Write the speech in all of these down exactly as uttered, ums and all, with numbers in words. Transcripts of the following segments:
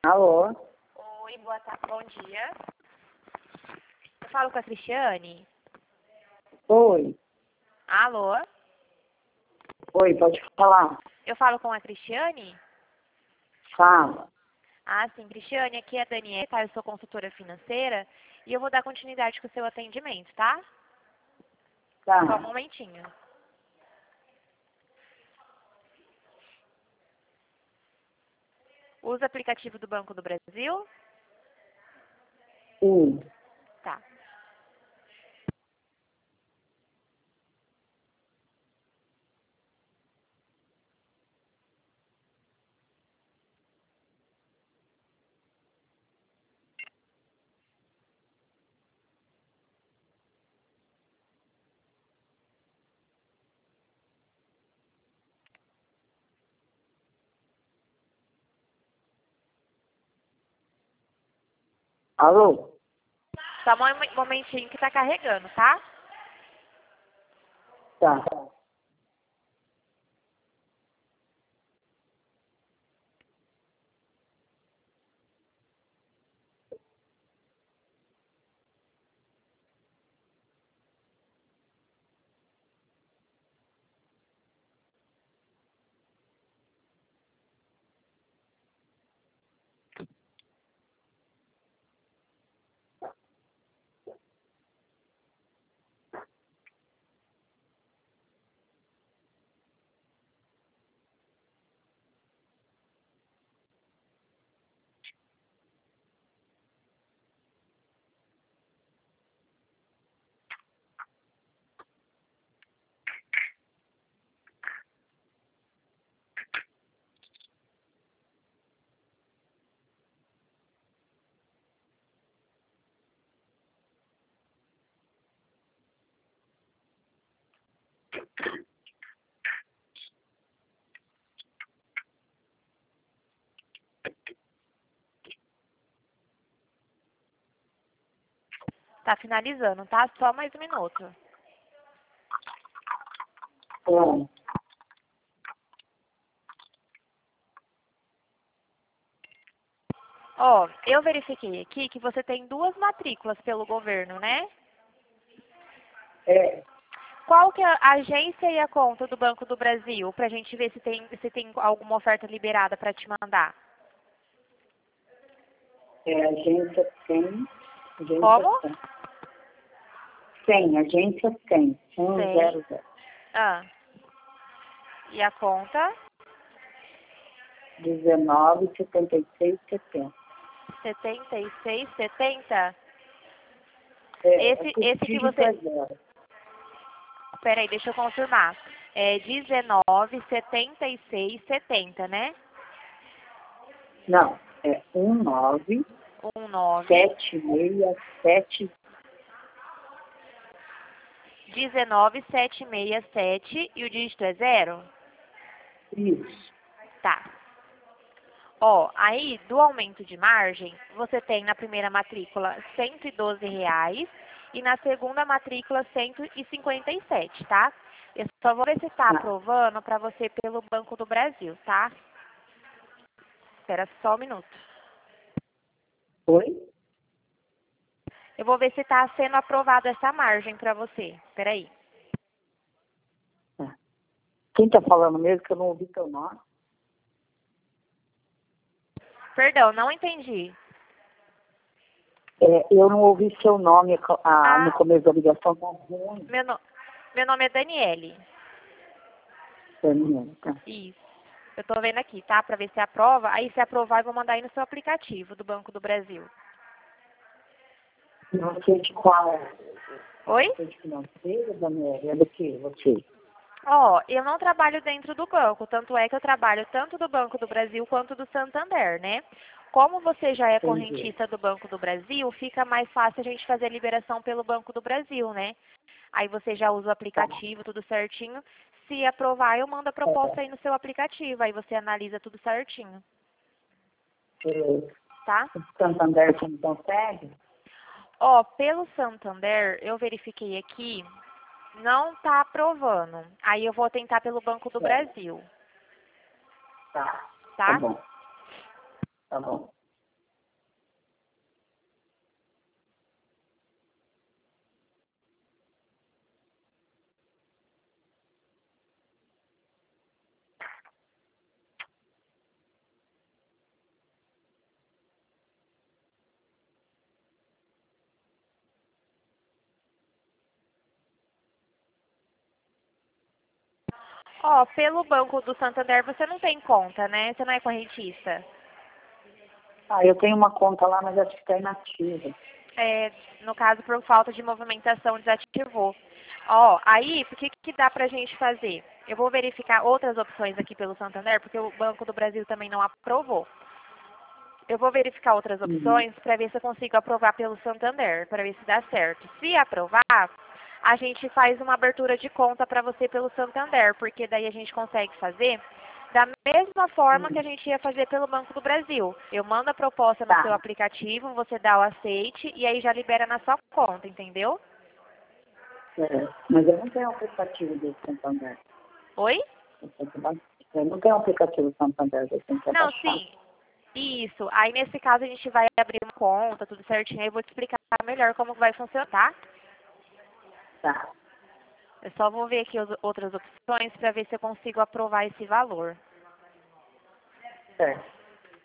Alô? Oi, boa tarde, bom dia. Eu falo com a Cristiane? Oi. Alô? Oi, pode falar. Eu falo com a Cristiane? Fala. Ah, sim, Cristiane, aqui é a Daniela, tá? Eu sou consultora financeira e eu vou dar continuidade com o seu atendimento, tá? Só um Tá. momentinho. Usa o aplicativo do Banco do Brasil? Sim. Tá. Alô? Só um momentinho que tá carregando, tá? Tá. Tá finalizando, tá? Só mais um minuto. É. Ó, eu verifiquei aqui que você tem duas matrículas pelo governo, né? É. Qual que é a agência e a conta do Banco do Brasil? Pra gente ver se tem, se tem alguma oferta liberada para te mandar. É agência cem. Agência Como? cem. cem, agência cem. cem. cem. Ah. E a conta? dezenove, setenta e seis, setenta. setenta e seis, setenta? É, Esse, é esse que dígito é você... zero. Peraí, deixa eu confirmar. É dezenove, setenta e seis, setenta, né? Não, é um nove um nove, sete seis sete. dezenove, sete seis sete e o dígito é zero? Isso. Tá. Ó, aí do aumento de margem, você tem na primeira matrícula cento e doze reais e na segunda matrícula cento e cinquenta e sete, tá? Eu só vou ver se está Tá. aprovando para você pelo Banco do Brasil, tá? Espera só um minuto. Oi? Eu vou ver se está sendo aprovada essa margem para você. Espera aí. Tá. Quem tá falando mesmo que eu não ouvi teu nome? Perdão, não entendi. É, eu não ouvi seu nome ah, no Ah, começo da ligação, tá ruim. meu, no... meu nome é Daniele. Daniela, tá? Isso. Eu tô vendo aqui, tá? Para ver se aprova. Aí se aprovar, eu vou mandar aí no seu aplicativo do Banco do Brasil. E você de qual? Oi? Você de financeira, Daniela? É do que você? Ó, eu não trabalho dentro do banco, tanto é que eu trabalho tanto do Banco do Brasil quanto do Santander, né? Como você já é Entendi. correntista do Banco do Brasil, fica mais fácil a gente fazer a liberação pelo Banco do Brasil, né? Aí você já usa o Tá. aplicativo, tudo certinho. Se aprovar, eu mando a proposta aí no seu aplicativo, aí você analisa tudo certinho, É, tá? o Santander você não consegue? Ó, pelo Santander, eu verifiquei aqui, não tá aprovando. Aí eu vou tentar pelo Banco do É. Brasil, Tá. Tá tá? bom. Tá bom. Ó, pelo Banco do Santander você não tem conta, né? Você não é correntista. Ah, eu tenho uma conta lá, mas acho que está inativa. É, no caso, por falta de movimentação, desativou. Ó, aí, o que, que dá pra gente fazer? Eu vou verificar outras opções aqui pelo Santander, porque o Banco do Brasil também não aprovou. Eu vou verificar outras Uhum. opções para ver se eu consigo aprovar pelo Santander, para ver se dá certo. Se aprovar, a gente faz uma abertura de conta para você pelo Santander, porque daí a gente consegue fazer da mesma forma que a gente ia fazer pelo Banco do Brasil. Eu mando a proposta no Tá, seu aplicativo, você dá o aceite e aí já libera na sua conta, entendeu? é, mas eu não tenho aplicativo do Santander. Oi? Eu tenho que ba- eu não tenho aplicativo do Santander, eu tenho que Não, baixar. sim. Isso. Aí nesse caso a gente vai abrir uma conta, tudo certinho, aí eu vou te explicar melhor como vai funcionar, tá? Tá, Eu só vou ver aqui as outras opções para ver se eu consigo aprovar esse valor. certo.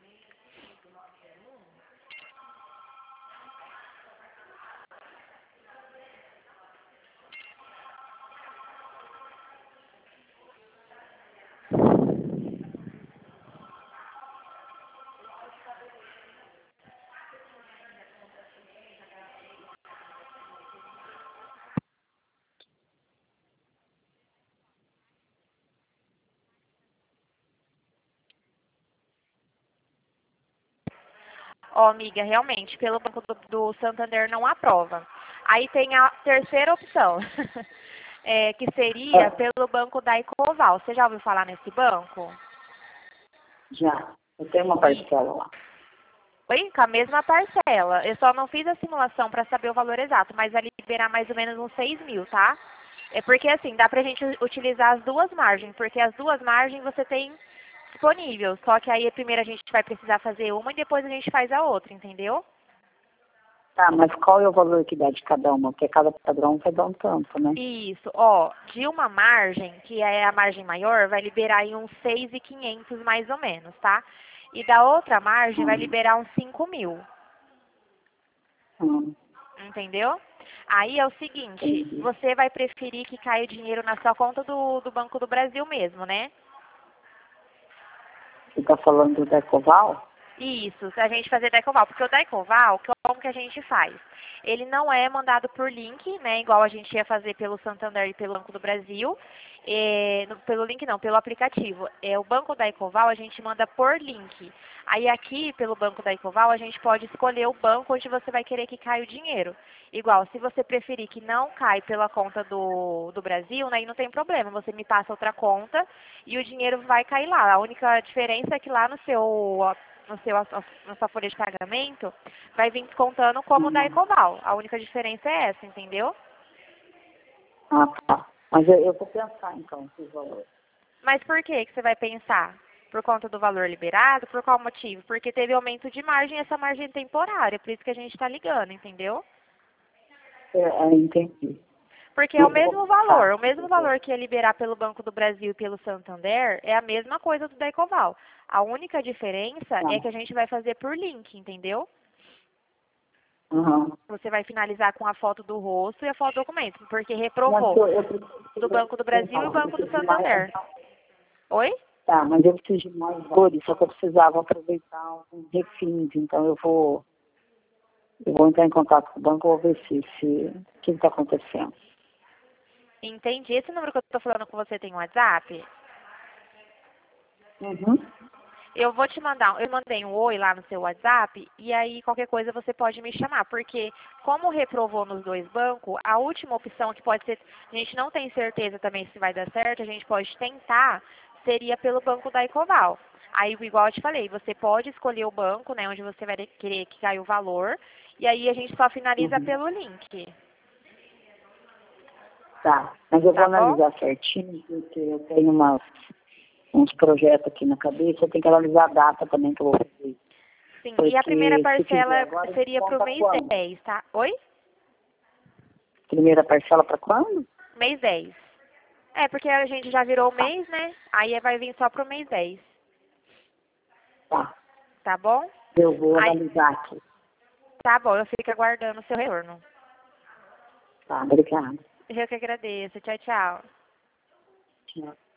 Ó, amiga, realmente, pelo Banco do, do Santander não aprova. Aí tem a terceira opção, é, que seria Ah, pelo Banco da Ecoval. Você já ouviu falar nesse banco? já, eu tenho uma E, parcela lá. oi? Com a mesma parcela. Eu só não fiz a simulação para saber o valor exato, mas vai liberar mais ou menos uns seis mil, tá? É porque assim, dá pra gente utilizar as duas margens, porque as duas margens você tem disponível. Só que aí primeiro a gente vai precisar fazer uma e depois a gente faz a outra, entendeu? Tá, mas qual é o valor que dá de cada uma? Porque cada padrão vai dar um tanto, né? Isso, ó, de uma margem, que é a margem maior, vai liberar aí uns seis mil e quinhentos mais ou menos, tá? E da outra margem vai Hum, liberar uns cinco mil, hum, entendeu? Aí é o seguinte, entendi. você vai preferir que caia o dinheiro na sua conta do, do Banco do Brasil mesmo, né? Você está falando da Ecoval? Isso, se a gente fazer Decoval, porque o Decoval, como que a gente faz? Ele não é mandado por link, né, igual a gente ia fazer pelo Santander e pelo Banco do Brasil, é, no- pelo link não, pelo aplicativo. É, o Banco da Ecoval a gente manda por link. Aí aqui, pelo Banco da Ecoval, a gente pode escolher o banco onde você vai querer que caia o dinheiro. Igual, se você preferir que não cai pela conta do, do Brasil, né, aí não tem problema, você me passa outra conta e o dinheiro vai cair lá. A única diferença é que lá no seu no seu, na sua folha de pagamento, vai vir descontando como da Hum. Ecoval. A única diferença é essa, entendeu? Ah, tá. Mas eu, eu vou pensar, então, esses valores. Mas por que que você vai pensar? Por conta do valor liberado? Por qual motivo? Porque teve aumento de margem, essa margem é temporária, por isso que a gente está ligando, entendeu? É, é, entendi. Porque é o Eu vou mesmo pensar. valor, o mesmo valor que ia liberar pelo Banco do Brasil e pelo Santander, é a mesma coisa do da Ecoval. A única diferença Tá. é que a gente vai fazer por link, entendeu? Uhum. Você vai finalizar com a foto do rosto e a foto do documento, porque Mas reprovou eu, eu do preciso, Banco do Brasil e o então, eu Banco do preciso de mais. Santander. Oi? Tá, mas eu preciso de mais valores, só que eu precisava aproveitar alguns refins, então eu vou, eu vou entrar em contato com o banco, vou ver se, se o que está acontecendo. Entendi. Esse número que eu estou falando com você tem WhatsApp? Uhum. Eu vou te mandar, eu mandei um oi lá no seu WhatsApp e aí qualquer coisa você pode me chamar, porque como reprovou nos dois bancos, a última opção que pode ser, a gente não tem certeza também se vai dar certo, a gente pode tentar, seria pelo banco da Ecoval. Aí, igual eu te falei, você pode escolher o banco, né, onde você vai querer que caia o valor, e aí a gente só finaliza Uhum. pelo link, Tá, mas eu vou tá bom? analisar certinho, porque eu tenho umas, uns projetos aqui na cabeça, eu tenho que analisar a data também que eu vou fazer. Sim, e a primeira Porque se fizer parcela agora, seria para o conta mês quando? dez, tá? Oi? Primeira parcela para quando? Mês dez. É, porque a gente já virou o mês, né? Aí vai vir só pro mês dez, Tá, tá bom? eu vou Aí, analisar aqui. tá bom, eu fico aguardando o seu retorno. Tá, obrigada. Eu que agradeço. Tchau, tchau. Tchau.